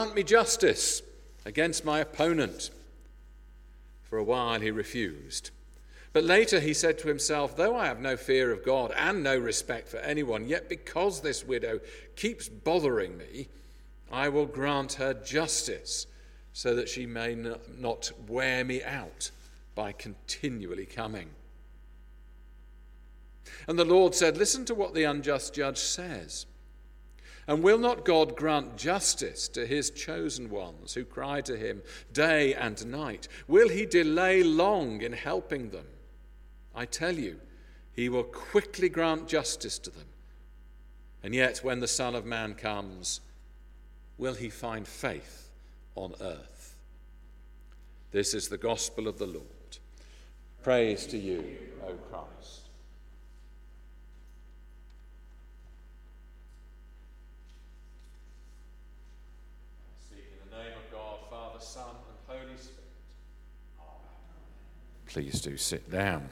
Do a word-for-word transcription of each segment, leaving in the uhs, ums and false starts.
Grant me justice against my opponent." For a while he refused. But later he said to himself, "Though I have no fear of God and no respect for anyone, yet because this widow keeps bothering me, I will grant her justice so that she may not wear me out by continually coming." And the Lord said, "Listen to what the unjust judge says. And will not God grant justice to his chosen ones who cry to him day and night? Will he delay long in helping them? I tell you, he will quickly grant justice to them. And yet when the Son of Man comes, will he find faith on earth?" This is the gospel of the Lord. Praise to you, O Christ. Son and Holy Spirit. Amen. Please do sit down.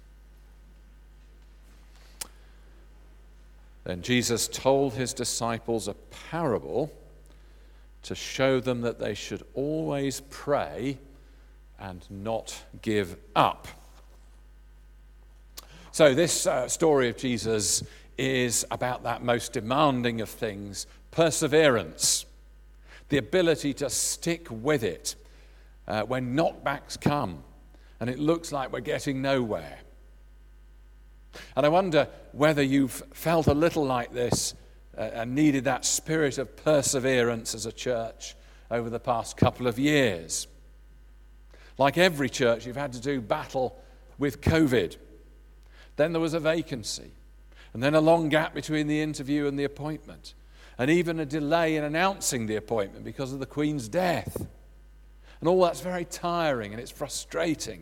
Then Jesus told his disciples a parable to show them that they should always pray and not give up. So this uh, story of Jesus is about that most demanding of things, perseverance. The ability to stick with it uh, when knockbacks come and it looks like we're getting nowhere. And I wonder whether you've felt a little like this uh, and needed that spirit of perseverance as a church over the past couple of years. Like every church, you've had to do battle with COVID. Then there was a vacancy, and then a long gap between the interview and the appointment. And even a delay in announcing the appointment because of the Queen's death. And all that's very tiring and it's frustrating.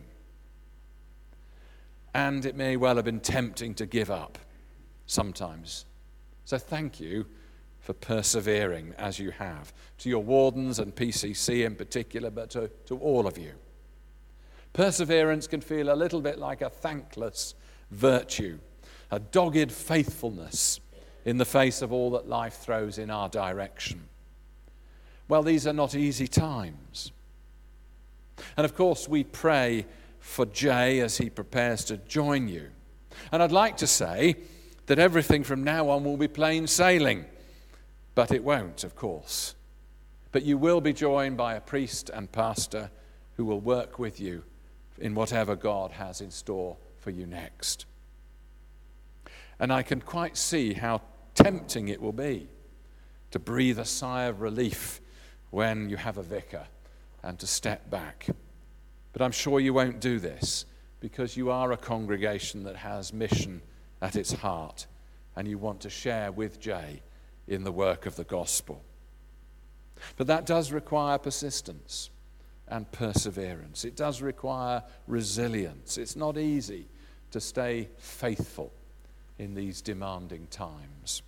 And it may well have been tempting to give up sometimes. So thank you for persevering as you have. To your wardens and P C C in particular, but to, to all of you. Perseverance can feel a little bit like a thankless virtue, a dogged faithfulness in the face of all that life throws in our direction. Well, these are not easy times. And of course, we pray for Jay as he prepares to join you. And I'd like to say that everything from now on will be plain sailing, but it won't, of course. But you will be joined by a priest and pastor who will work with you in whatever God has in store for you next. And I can quite see how tempting it will be to breathe a sigh of relief when you have a vicar and to step back. But I'm sure you won't do this because you are a congregation that has mission at its heart and you want to share with Jay in the work of the gospel. But that does require persistence and perseverance. It does require resilience. It's not easy to stay faithful in these demanding times.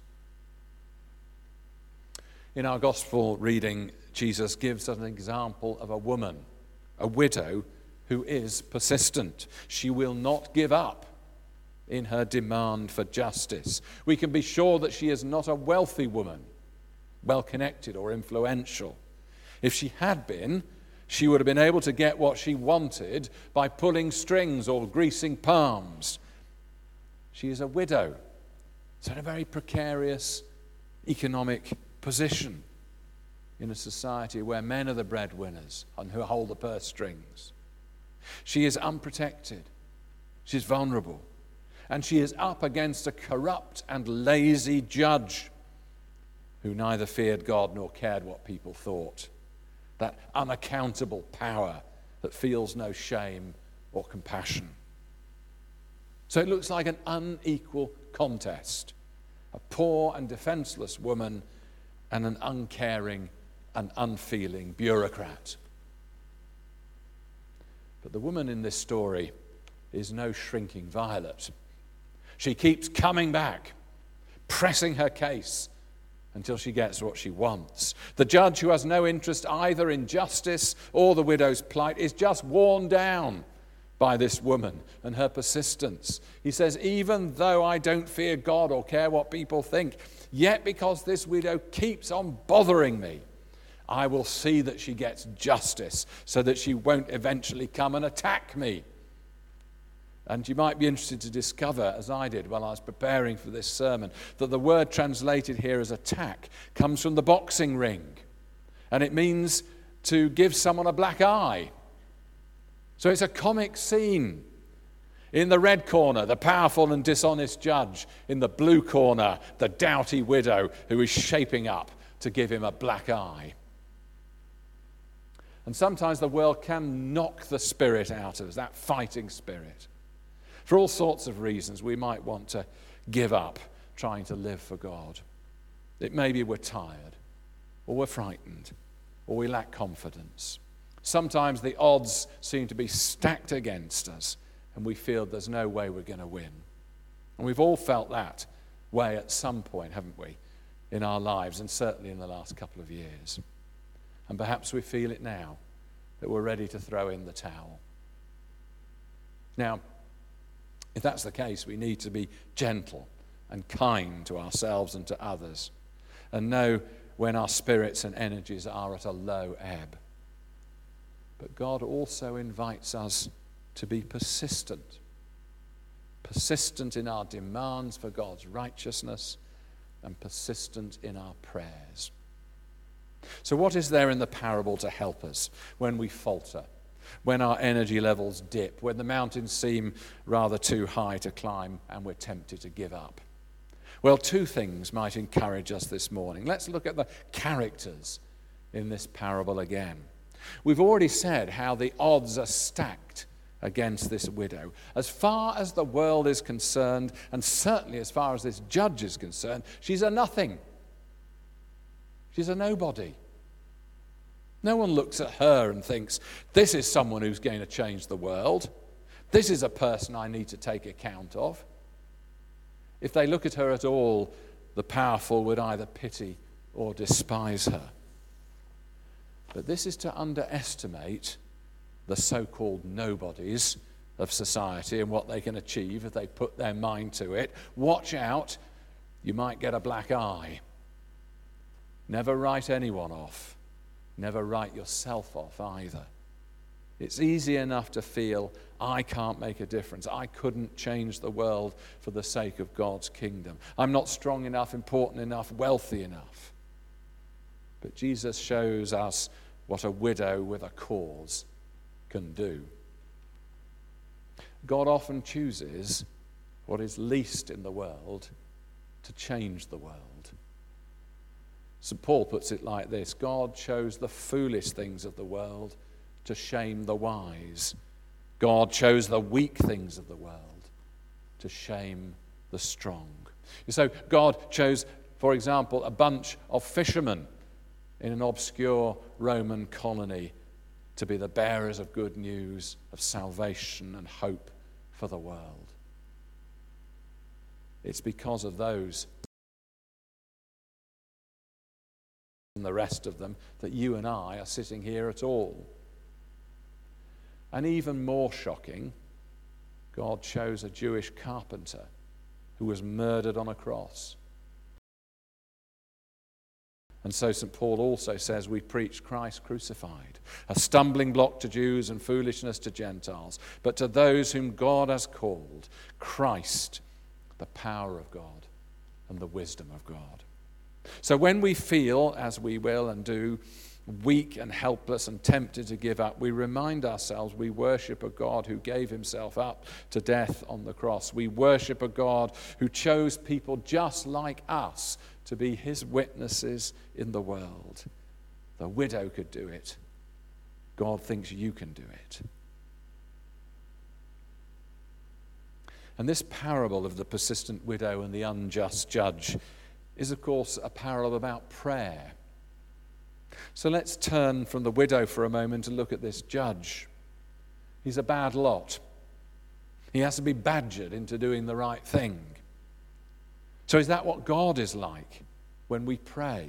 In our gospel reading, Jesus gives us an example of a woman, a widow, who is persistent. She will not give up in her demand for justice. We can be sure that she is not a wealthy woman, well-connected or influential. If she had been, she would have been able to get what she wanted by pulling strings or greasing palms. She is a widow. So in a very precarious economic position in a society where men are the breadwinners and who hold the purse strings. She is unprotected. She's vulnerable. And she is up against a corrupt and lazy judge who neither feared God nor cared what people thought. That unaccountable power that feels no shame or compassion. So it looks like an unequal contest. A poor and defenseless woman and an uncaring and unfeeling bureaucrat. But the woman in this story is no shrinking violet. She keeps coming back, pressing her case until she gets what she wants. The judge, who has no interest either in justice or the widow's plight, is just worn down by this woman and her persistence. He says, even though I don't fear God or care what people think, yet because this widow keeps on bothering me, I will see that she gets justice so that she won't eventually come and attack me. And you might be interested to discover, as I did while I was preparing for this sermon, that the word translated here as attack comes from the boxing ring. And it means to give someone a black eye. So it's a comic scene. In the red corner, the powerful and dishonest judge. In the blue corner, the doughty widow who is shaping up to give him a black eye. And sometimes the world can knock the spirit out of us, that fighting spirit. For all sorts of reasons, we might want to give up trying to live for God. It may be we're tired, or we're frightened, or we lack confidence. Sometimes the odds seem to be stacked against us, and we feel there's no way we're going to win. And we've all felt that way at some point, haven't we, in our lives, and certainly in the last couple of years. And perhaps we feel it now, that we're ready to throw in the towel. Now, if that's the case, we need to be gentle and kind to ourselves and to others, and know when our spirits and energies are at a low ebb. But God also invites us to be persistent, persistent in our demands for God's righteousness and persistent in our prayers. So what is there in the parable to help us when we falter, when our energy levels dip, when the mountains seem rather too high to climb and we're tempted to give up? Well, two things might encourage us this morning. Let's look at the characters in this parable again. We've already said how the odds are stacked against this widow. As far as the world is concerned, and certainly as far as this judge is concerned, she's a nothing. She's a nobody. No one looks at her and thinks, this is someone who's going to change the world. This is a person I need to take account of. If they look at her at all, the powerful would either pity or despise her. But this is to underestimate the so-called nobodies of society and what they can achieve if they put their mind to it. Watch out, you might get a black eye. Never write anyone off. Never write yourself off either. It's easy enough to feel, I can't make a difference. I couldn't change the world for the sake of God's kingdom. I'm not strong enough, important enough, wealthy enough. But Jesus shows us what a widow with a cause can do. God often chooses what is least in the world to change the world. Saint Paul puts it like this: God chose the foolish things of the world to shame the wise. God chose the weak things of the world to shame the strong. So God chose, for example, a bunch of fishermen in an obscure Roman colony to be the bearers of good news of salvation and hope for the world. It's because of those and the rest of them that you and I are sitting here at all. And even more shocking, God chose a Jewish carpenter who was murdered on a cross. And so Saint Paul also says we preach Christ crucified, a stumbling block to Jews and foolishness to Gentiles, but to those whom God has called, Christ, the power of God and the wisdom of God. So when we feel, as we will and do, weak and helpless and tempted to give up, we remind ourselves we worship a God who gave himself up to death on the cross. We worship a God who chose people just like us to be his witnesses in the world. The widow could do it. God thinks you can do it. And this parable of the persistent widow and the unjust judge is, of course, a parable about prayer. So let's turn from the widow for a moment and look at this judge. He's a bad lot. He has to be badgered into doing the right thing. So is that what God is like when we pray?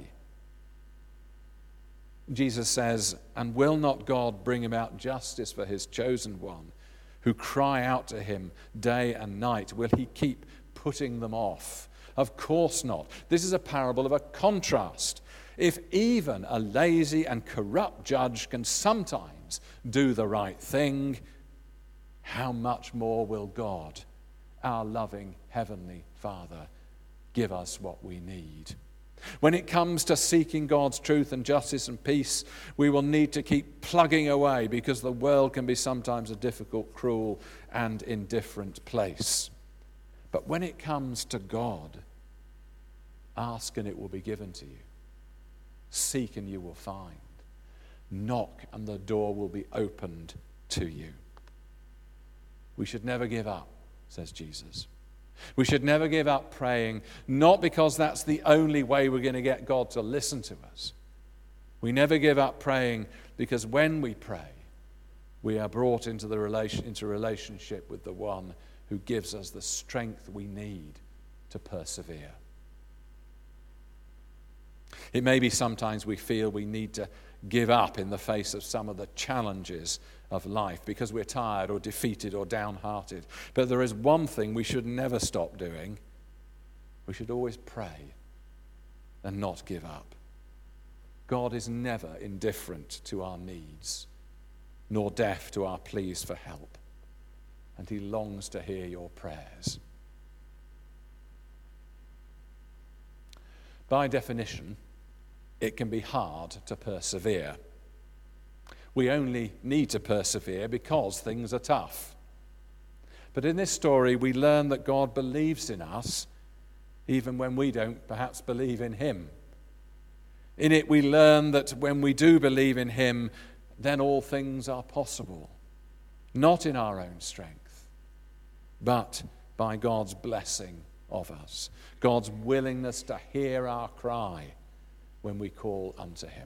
Jesus says, and will not God bring about justice for his chosen one, who cry out to him day and night? Will he keep putting them off? Of course not. This is a parable of a contrast. If even a lazy and corrupt judge can sometimes do the right thing, how much more will God, our loving Heavenly Father, give us what we need? When it comes to seeking God's truth and justice and peace, we will need to keep plugging away, because the world can be sometimes a difficult, cruel, and indifferent place. But when it comes to God, ask and it will be given to you. Seek and you will find. Knock and the door will be opened to you. We should never give up, says Jesus. We should never give up praying, not because that's the only way we're going to get God to listen to us. We never give up praying because when we pray, we are brought into the relation, into relationship with the one who gives us the strength we need to persevere. It may be sometimes we feel we need to give up in the face of some of the challenges of life because we're tired or defeated or downhearted. But there is one thing we should never stop doing. We should always pray and not give up. God is never indifferent to our needs, nor deaf to our pleas for help. And he longs to hear your prayers. By definition, it can be hard to persevere. We only need to persevere because things are tough. But in this story, we learn that God believes in us even when we don't perhaps believe in him. In it, we learn that when we do believe in him, then all things are possible. Not in our own strength, but by God's blessing of us. God's willingness to hear our cry when we call unto him.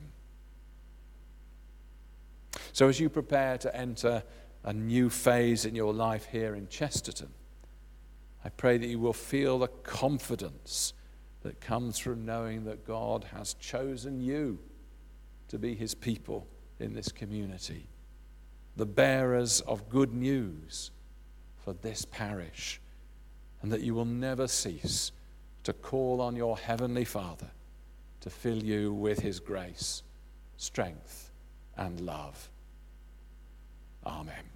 So as you prepare to enter a new phase in your life here in Chesterton, I pray that you will feel the confidence that comes from knowing that God has chosen you to be his people in this community, the bearers of good news for this parish, and that you will never cease to call on your Heavenly Father to fill you with his grace, strength, and love. Amen.